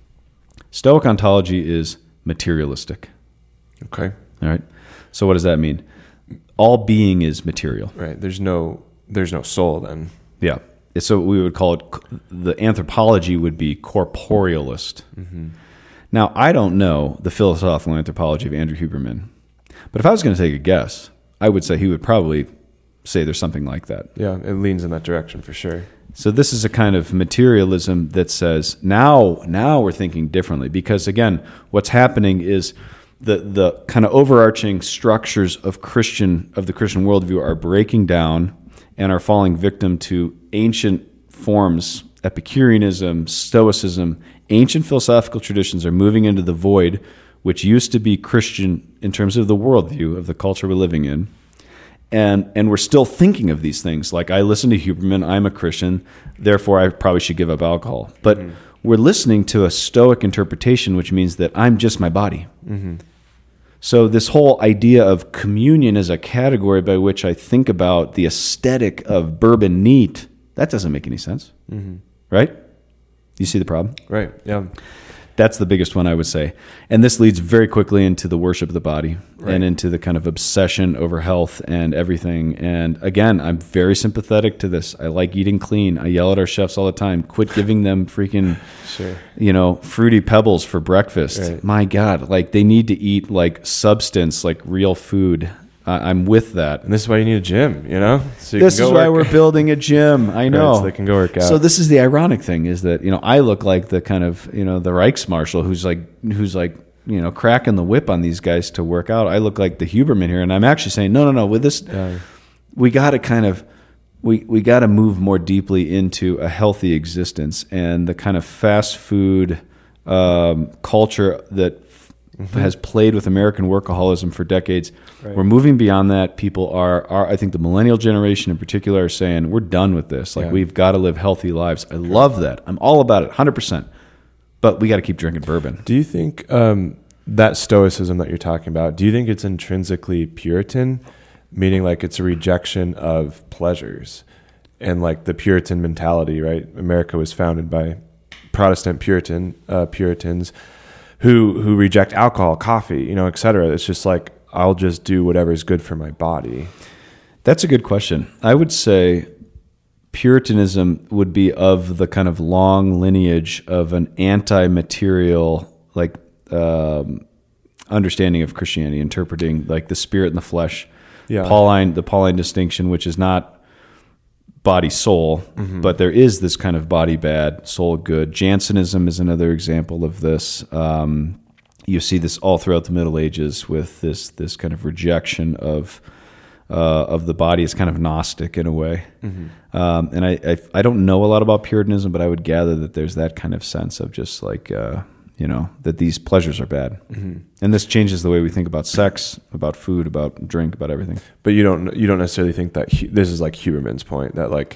Stoic ontology is materialistic. Okay. All right. So what does that mean? All being is material. Right. There's no there's no soul then. Yeah. So we would call it, the anthropology would be corporealist. Mm-hmm. Now, I don't know the philosophical anthropology of Andrew Huberman, but if I was going to take a guess, I would say he would probably say there's something like that. Yeah, it leans in that direction for sure. So this is a kind of materialism that says, now, now we're thinking differently, because again, what's happening is the the kind of overarching structures of Christian of the Christian worldview are breaking down and are falling victim to ancient forms, Epicureanism, Stoicism. Ancient philosophical traditions are moving into the void, which used to be Christian in terms of the worldview of the culture we're living in. And and we're still thinking of these things. Like, I listen to Huberman, I'm a Christian, therefore I probably should give up alcohol. But mm-hmm. we're listening to a Stoic interpretation, which means that I'm just my body. Mm-hmm. So this whole idea of communion as a category by which I think about the aesthetic of bourbon neat, that doesn't make any sense, mm-hmm. right? You see the problem? Right, yeah. That's the biggest one, I would say. And this leads very quickly into the worship of the body right. and into the kind of obsession over health and everything. And again, I'm very sympathetic to this. I like eating clean. I yell at our chefs all the time, quit giving them freaking, sure. you know, Fruity Pebbles for breakfast. Right. My God, like they need to eat like substance, like real food. I, I'm with that. And this is why you need a gym, you know? So you this can go is why work. we're building a gym. I know. Right, so they can go work out. So this is the ironic thing is that, you know, I look like the kind of, you know, the Reichsmarshal who's like, who's like, you know, cracking the whip on these guys to work out. I look like the Huberman here. And I'm actually saying, no, no, no, with this, uh, we got to kind of, we, we got to move more deeply into a healthy existence, and the kind of fast food um, culture that Mm-hmm. has played with American workaholism for decades. Right. We're moving beyond that. People are, are, I think the millennial generation in particular, are saying, we're done with this. Like, yeah. we've got to live healthy lives. I love that. I'm all about it, one hundred percent. But we got to keep drinking bourbon. Do you think um, that stoicism that you're talking about, do you think it's intrinsically Puritan, meaning like it's a rejection of pleasures and like the Puritan mentality, right? America was founded by Protestant Puritan uh, Puritans who who reject alcohol, coffee, you know, et cetera. It's just like, I'll just do whatever is good for my body. That's a good question. I would say Puritanism would be of the kind of long lineage of an anti-material, like um, understanding of Christianity, interpreting like the spirit and the flesh. Yeah. Pauline, the Pauline distinction, which is not body soul, mm-hmm. but there is this kind of body bad, soul good. Jansenism is another example of this. Um, you see this all throughout the Middle Ages with this this kind of rejection of. Uh, of the body. Is kind of Gnostic in a way. Mm-hmm. Um, and I, I I don't know a lot about Puritanism, but I would gather that there's that kind of sense of just like, uh, you know, that these pleasures are bad. Mm-hmm. And this changes the way we think about sex, about food, about drink, about everything. But you don't you don't necessarily think that, hu- this is like Huberman's point, that like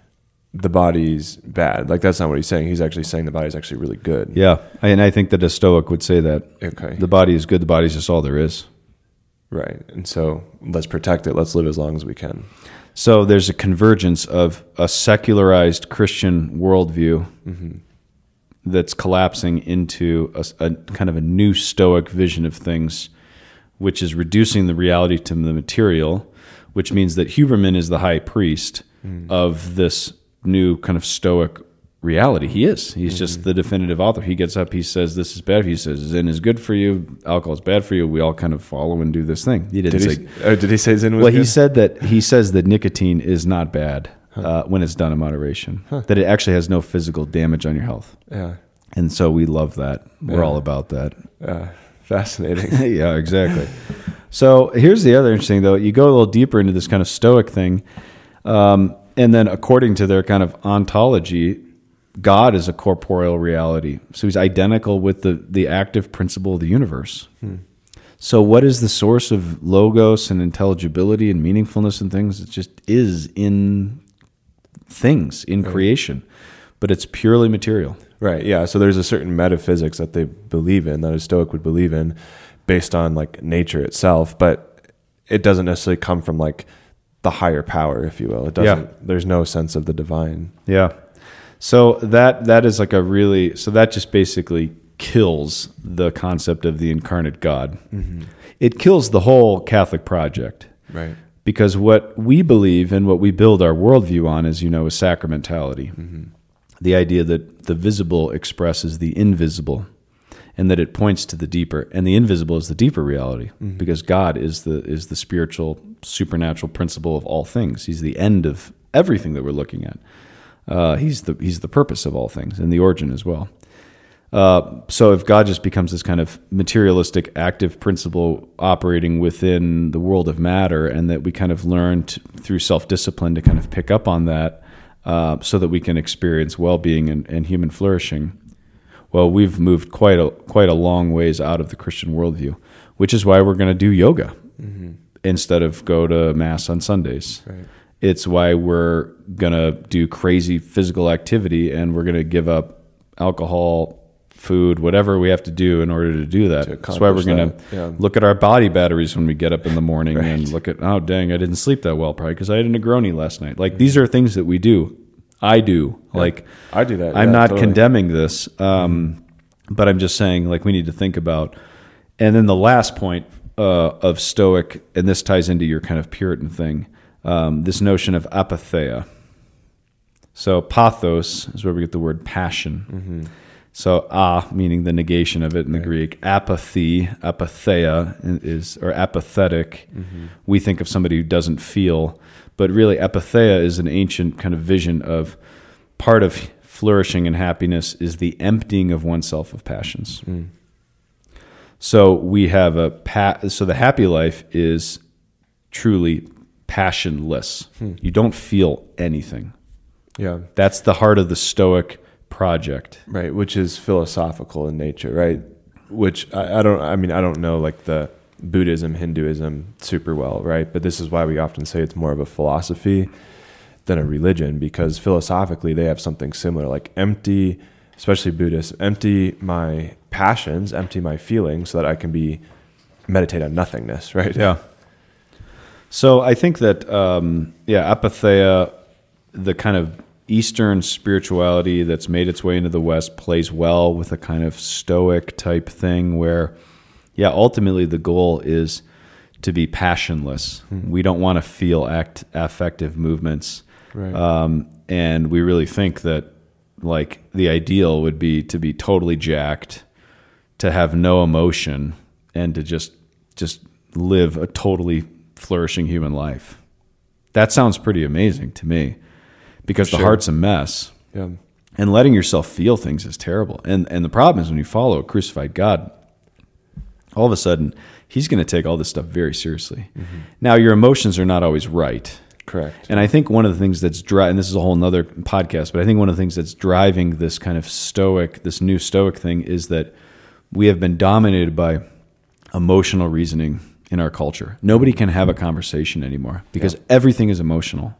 the body's bad. Like that's not what he's saying. He's actually saying the body's actually really good. Yeah. And I think that a Stoic would say that. Okay. The body is good, the body's just all there is. Right. And so let's protect it. Let's live as long as we can. So there's a convergence of a secularized Christian worldview mm-hmm. that's collapsing into a, a kind of a new Stoic vision of things, which is reducing the reality to the material, which means that Huberman is the high priest mm. of this new kind of Stoic reality. He is. He's mm-hmm. just the definitive author. He gets up, he says, this is bad. He says, Zin is good for you. Alcohol is bad for you. We all kind of follow and do this thing. He didn't did say... He, oh, did he say Zin was well, good? he said that, he says that nicotine is not bad huh. uh, when it's done in moderation. Huh. That it actually has no physical damage on your health. Yeah. And so we love that. We're yeah. all about that. Uh, fascinating. Yeah, exactly. So here's the other interesting, though. You go a little deeper into this kind of Stoic thing, um, and then according to their kind of ontology, God is a corporeal reality. So he's identical with the, the active principle of the universe. Hmm. So what is the source of logos and intelligibility and meaningfulness and things? It just is in things, in right. creation. But it's purely material. Right, yeah. So there's a certain metaphysics that they believe in, that a Stoic would believe in, based on like nature itself. But it doesn't necessarily come from like the higher power, if you will. It doesn't. Yeah. There's no sense of the divine. Yeah. So that that is like a really, so that just basically kills the concept of the incarnate God. Mm-hmm. It kills the whole Catholic project. Right. Because what we believe and what we build our worldview on, as you know, is sacramentality. Mm-hmm. The idea that the visible expresses the invisible and that it points to the deeper. And the invisible is the deeper reality mm-hmm. because God is the is the spiritual, supernatural principle of all things. He's the end of everything that we're looking at. Uh, he's the he's the purpose of all things and the origin as well. Uh, so if God just becomes this kind of materialistic, active principle operating within the world of matter, and that we kind of learn to, through self-discipline to kind of pick up on that, uh, so that we can experience well-being and, and human flourishing, well, we've moved quite a quite a long ways out of the Christian worldview, which is why we're going to do yoga mm-hmm. instead of go to mass on Sundays. Right. It's why we're going to do crazy physical activity, and we're going to give up alcohol, food, whatever we have to do in order to do that. To That's why we're going to yeah. look at our body batteries when we get up in the morning right. and look at, oh, dang, I didn't sleep that well, probably because I had a Negroni last night. Like, these are things that we do. I do. Yeah. Like, I do that. I'm yeah, not totally. condemning this, um, but I'm just saying, like, we need to think about. And then the last point uh, of Stoic, and this ties into your kind of Puritan thing, Um, this notion of apatheia. So pathos is where we get the word passion. Mm-hmm. So a, meaning the negation of it in the right. Greek. Apathy, apatheia is, or apathetic. Mm-hmm. We think of somebody who doesn't feel, but really apatheia is an ancient kind of vision of part of flourishing and happiness is the emptying of oneself of passions. Mm. So we have a pa- so the happy life is truly passionless. Hmm. You don't feel anything. Yeah. That's the heart of the Stoic project. Right, which is philosophical in nature, right? Which I, I don't I mean I don't know like the Buddhism, Hinduism super well, right? But this is why we often say it's more of a philosophy than a religion, because philosophically they have something similar, like empty, especially Buddhists, empty my passions, empty my feelings so that I can be meditate on nothingness, right? Yeah. So I think that, um, yeah, apatheia, the kind of Eastern spirituality that's made its way into the West, plays well with a kind of Stoic type thing where, yeah, ultimately the goal is to be passionless. Mm-hmm. We don't want to feel act affective movements. Right. Um, and we really think that like the ideal would be to be totally jacked, to have no emotion, and to just just live a totally flourishing human life. That sounds pretty amazing to me, because For the sure. heart's a mess. Yeah. And letting yourself feel things is terrible. And and the problem is when you follow a crucified God, all of a sudden, he's going to take all this stuff very seriously. Mm-hmm. Now, your emotions are not always right. Correct. And I think one of the things that's driving, and this is a whole nother podcast, but I think one of the things that's driving this kind of stoic, this new stoic thing is that we have been dominated by emotional reasoning in our culture. Nobody can have a conversation anymore because yeah. everything is emotional.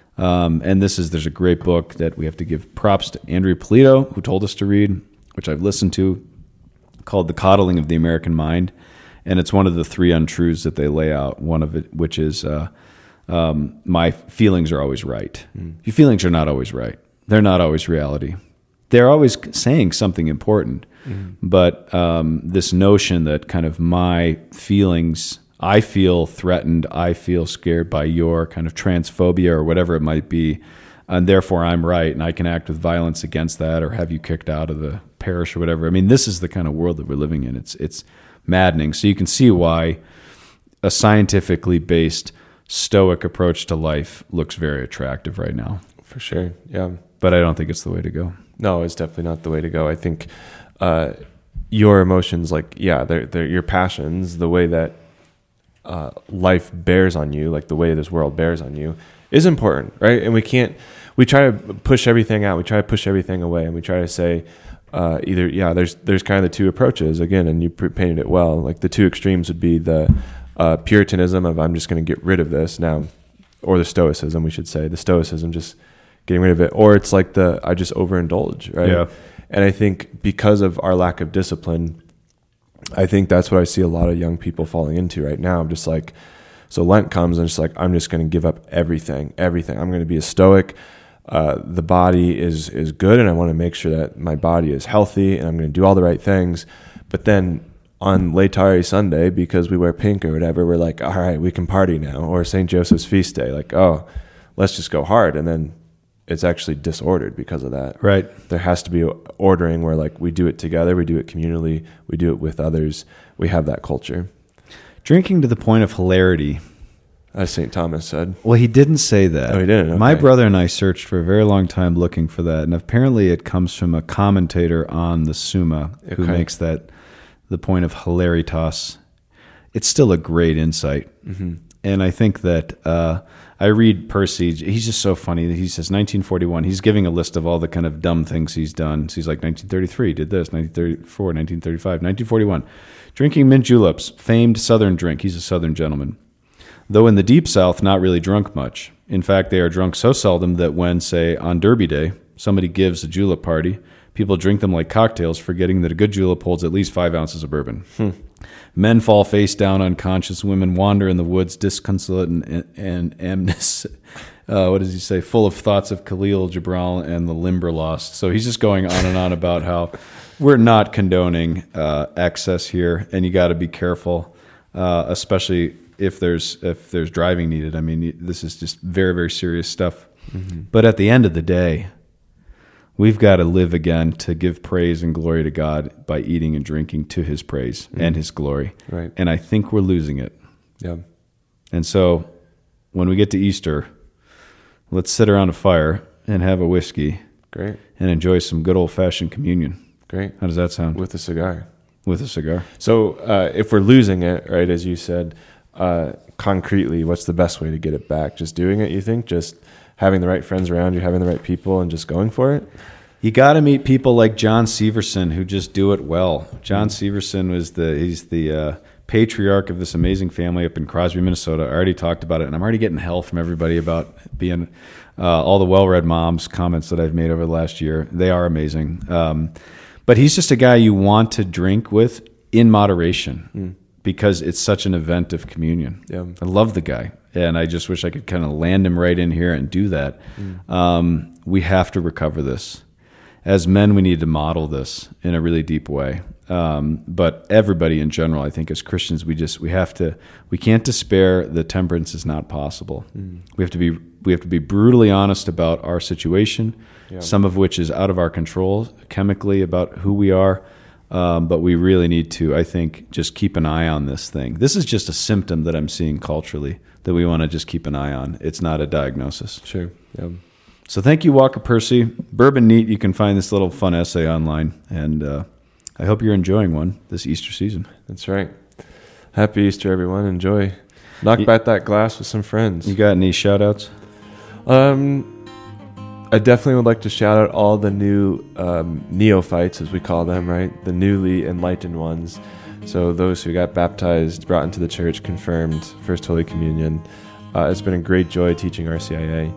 Um, and this is, there's a great book that we have to give props to Andrea Polito, who told us to read, which I've listened to, called The Coddling of the American Mind. And it's one of the three untruths that they lay out, one of it, which is, uh, um, my feelings are always right. Mm. Your feelings are not always right. They're not always reality. They're always saying something important. Mm. But um, this notion that kind of my feelings, I feel threatened, I feel scared by your kind of transphobia or whatever it might be, and therefore I'm right, and I can act with violence against that or have you kicked out of the parish or whatever. I mean, this is the kind of world that we're living in. It's it's maddening. So you can see why a scientifically based stoic approach to life looks very attractive right now. For sure, yeah. But I don't think it's the way to go. No, it's definitely not the way to go. I think uh, your emotions, like, yeah, they're, they're your passions, the way that uh, life bears on you, like the way this world bears on you, is important, right? And we can't, we try to push everything out, we try to push everything away, and we try to say uh, either, yeah, there's there's kind of the two approaches, again, and you painted it well. Like the two extremes would be the uh, Puritanism of I'm just going to get rid of this now, or the Stoicism, we should say, the Stoicism, just getting rid of it, or it's like the I just overindulge, right? Yeah. And I think because of our lack of discipline, I think that's what I see a lot of young people falling into right now. I'm just like, so Lent comes and it's like I'm just going to give up everything, everything. I'm going to be a stoic. Uh, the body is is good, and I want to make sure that my body is healthy, and I'm going to do all the right things. But then on Laetare Sunday, because we wear pink or whatever, we're like, all right, we can party now. Or Saint Joseph's feast day, like, oh, let's just go hard, and then it's actually disordered because of that. Right. There has to be ordering where like we do it together, we do it communally, we do it with others. We have that culture. Drinking to the point of hilarity. As Saint Thomas said. Well, he didn't say that. Oh, he didn't? Okay. My brother and I searched for a very long time looking for that, and apparently it comes from a commentator on the Summa who Okay. makes that the point of hilaritas. It's still a great insight. Mm-hmm. And I think that uh, I read Percy. He's just so funny. He says nineteen forty-one. He's giving a list of all the kind of dumb things he's done. So he's like nineteen thirty-three, did this, nineteen thirty-four, nineteen thirty-five, nineteen forty-one. Drinking mint juleps, famed Southern drink. He's a Southern gentleman. Though in the deep South, not really drunk much. In fact, they are drunk so seldom that when, say, on Derby Day, somebody gives a julep party, people drink them like cocktails, forgetting that a good julep holds at least five ounces of bourbon. Hmm. Men fall face down unconscious. Women wander in the woods disconsolate and, and, and uh, what does he say? Full of thoughts of Khalil Gibran and the Limberlost. So he's just going on and on about how we're not condoning uh, excess here, and you got to be careful, uh, especially if there's if there's driving needed. I mean, this is just very, very serious stuff. Mm-hmm. But at the end of the day, we've got to live again to give praise and glory to God by eating and drinking to his praise mm. and his glory. Right. And I think we're losing it. Yeah. And so when we get to Easter, let's sit around a fire and have a whiskey. Great. And enjoy some good old-fashioned communion. Great. How does that sound? With a cigar. With a cigar. So uh, if we're losing it, right, as you said, uh, concretely, what's the best way to get it back? Just doing it, you think? Just having the right friends around you, having the right people, and just going for it? You got to meet people like John Severson who just do it well. John Severson was the he's the uh, patriarch of this amazing family up in Crosby, Minnesota. I already talked about it, and I'm already getting hell from everybody about being uh, all the well-read moms comments that I've made over the last year. They are amazing. Um, but he's just a guy you want to drink with in moderation mm. because it's such an event of communion. Yeah. I love the guy. And I just wish I could kind of land him right in here and do that. Mm. Um, we have to recover this. as men, we need to model this in a really deep way. Um, but everybody in general, I think, as Christians, we just we have to we can't despair that temperance is not possible. Mm. We have to be we have to be brutally honest about our situation, yeah. some of which is out of our control chemically about who we are. Um, but we really need to, I think, just keep an eye on this thing. This is just a symptom that I'm seeing culturally that we want to just keep an eye on. It's not a diagnosis. Sure. Yeah. So thank you, Walker Percy. Bourbon Neat, you can find this little fun essay online. And uh, I hope you're enjoying one this Easter season. That's right. Happy Easter, everyone. Enjoy. Knock you, back that glass with some friends. You got any shout-outs? Um... I definitely would like to shout out all the new um, neophytes, as we call them, right? The newly enlightened ones. So those who got baptized, brought into the church, confirmed, First Holy Communion. Uh, it's been a great joy teaching R C I A.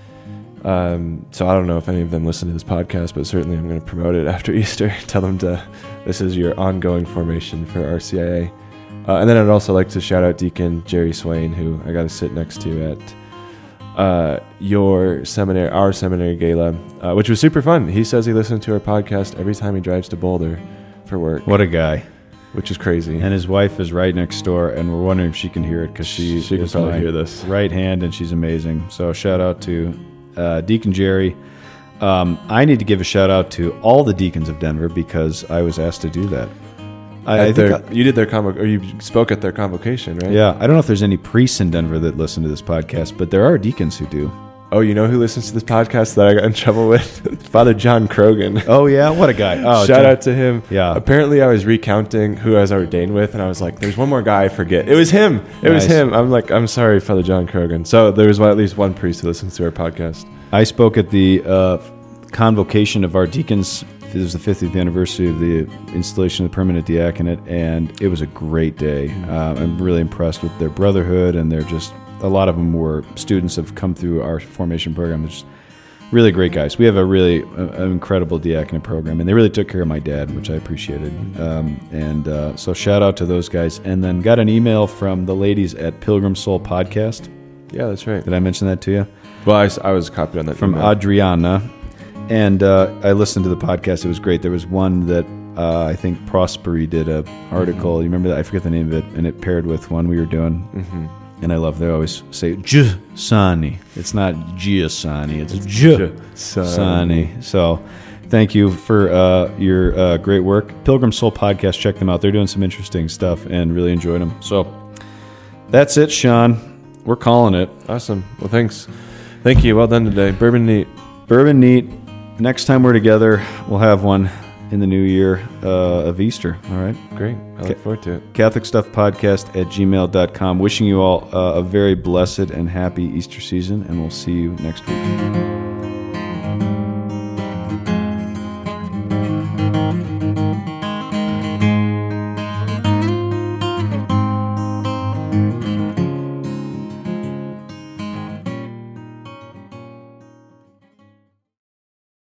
Um, so I don't know if any of them listen to this podcast, but certainly I'm going to promote it after Easter. Tell them to, this is your ongoing formation for R C I A. Uh, and then I'd also like to shout out Deacon Jerry Swain, who I got to sit next to at Uh, your seminary, our seminary gala, uh, which was super fun. He says he listens to our podcast every time he drives to Boulder for work. What a guy. Which is crazy. And his wife is right next door, and we're wondering if she can hear it because she, she can probably hear this. Right hand, and she's amazing. So shout out to uh, Deacon Jerry. Um, I need to give a shout out to all the deacons of Denver because I was asked to do that. I, I their, think I, you did their convo- or you spoke at their convocation, right? Yeah, I don't know if there's any priests in Denver that listen to this podcast, but there are deacons who do. Oh, you know who listens to this podcast that I got in trouble with? Father John Krogan. Oh yeah, what a guy! Oh, shout John. out to him. Yeah. Apparently, I was recounting who I was ordained with, and I was like, "There's one more guy I forget." It was him. It nice. was him. I'm like, "I'm sorry, Father John Krogan." So there was at least one priest who listens to our podcast. I spoke at the uh, convocation of our deacons. It was the fiftieth anniversary of the installation of the permanent diaconate, and it was a great day. Uh, I'm really impressed with their brotherhood, and they're just, a lot of them were students have come through our formation program. They're just really great guys. We have a really uh, an incredible diaconate program, and they really took care of my dad, which I appreciated. Um, and uh, so shout out to those guys. And then got an email from the ladies at Pilgrim Soul Podcast. Yeah, that's right. Did I mention that to you? Well, I, I was copied on that. From email. Adriana. And uh, I listened to the podcast. It was great. There was one that uh, I think Prosperi did a article. Mm-hmm. You remember that? I forget the name of it. And it paired with one we were doing. Mm-hmm. And I love, they always say, Giussani. It's not Giussani. It's Giussani. So thank you for uh, your uh, great work. Pilgrim Soul Podcast, check them out. They're doing some interesting stuff and really enjoyed them. So that's it, Sean. We're calling it. Awesome. Well, thanks. Thank you. Well done today. Bourbon Neat. Bourbon Neat. Next time we're together, we'll have one in the new year uh, of Easter. All right? Great. I look forward to it. Catholic Stuff Podcast at gmail dot com. Wishing you all uh, a very blessed and happy Easter season, and we'll see you next week.